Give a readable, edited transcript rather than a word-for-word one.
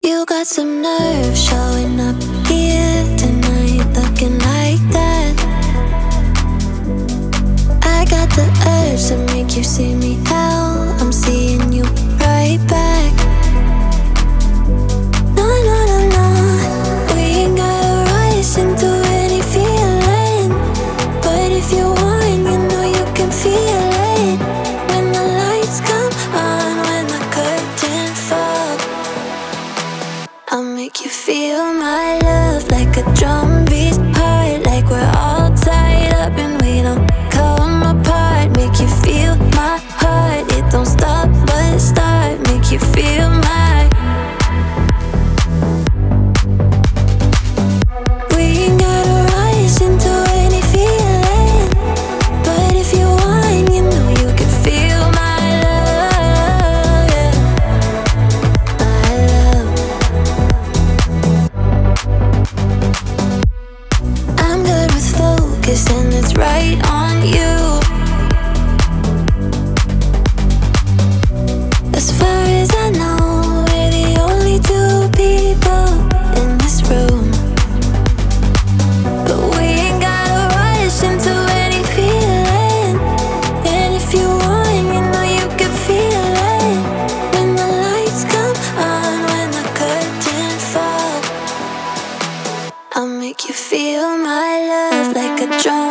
You got some nerve showing up here tonight, looking like that. I got the urge to make you see me out. I'm seeing you right back. No, no, no, no. We ain't gotta rush into any feeling, but if you want, you know you can feel it. When the lights come on, when the curtain falls, I'll make you feel my love like a drum beat hard, like we're all tied up and we don't come apart. Make you feel my heart, it don't stop but start. Make you feel my. We ain't gotta rush into any feeling, but if you want, you know you can feel my love, yeah. My love. I'm good with focus and it's right on you. As far as I know, we're the only two people in this room. But we ain't gotta rush into any feeling, and if you want, you know you can feel it. When the lights come on, when the curtain falls, I'll make you feel my love like a drum